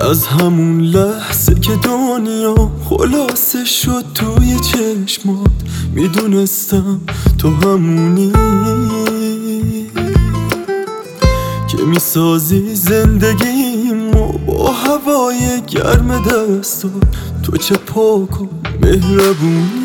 از همون لحظه که دنیا خلاصه شد توی چشمات میدونستم تو همونی که میسازی زندگیمو با هوای گرم دستات. تو چه پاک و مهربونی،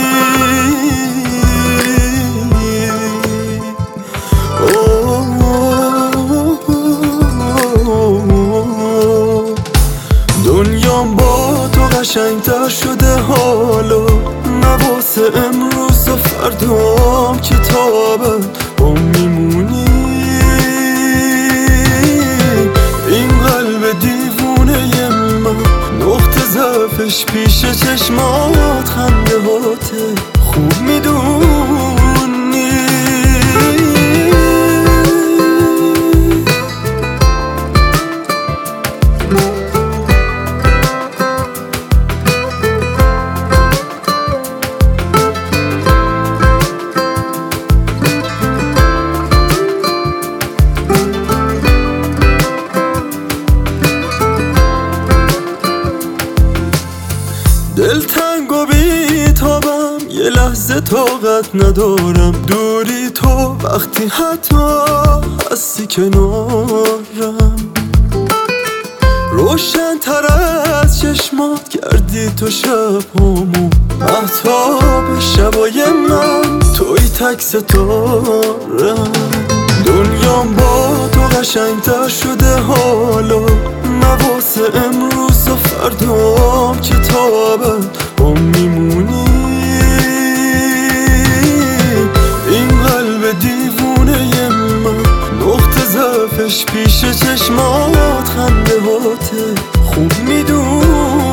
دنیام با تو قشنگتر شده حالا، نواسه امروز و فردام کتابه با میمونی. این قلب دیوونه من نقطه ضعفش پیش چشمات خنده هاته خوب میدونی. دلتنگ و بیتابم، یه لحظه طاقت ندارم دوری تو وقتی حتی هستی کنارم. روشن تر از چشمات کردی تو شبامو مهتاب شبای من، توی تک ستارم. دنیام با تو قشنگتر شده حالا، نواسه امروز و فردام کتابه با میمونی. این قلب دیوونه من نقطه ضعفش پیش چشمات خنده هاته خوب میدونی.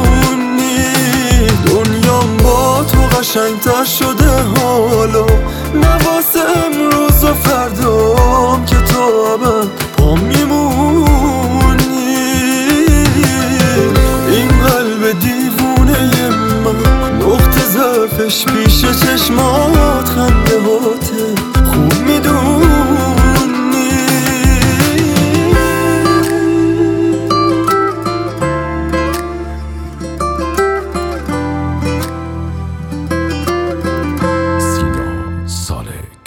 دنیام با تو قشنگتر شده حالا، نواسه امروز و فردام کتابه با میمونی. این قلب دیوونه من نقطه ضعفش پیش چشمات خنده هاته خوب میدونی. سینا سالک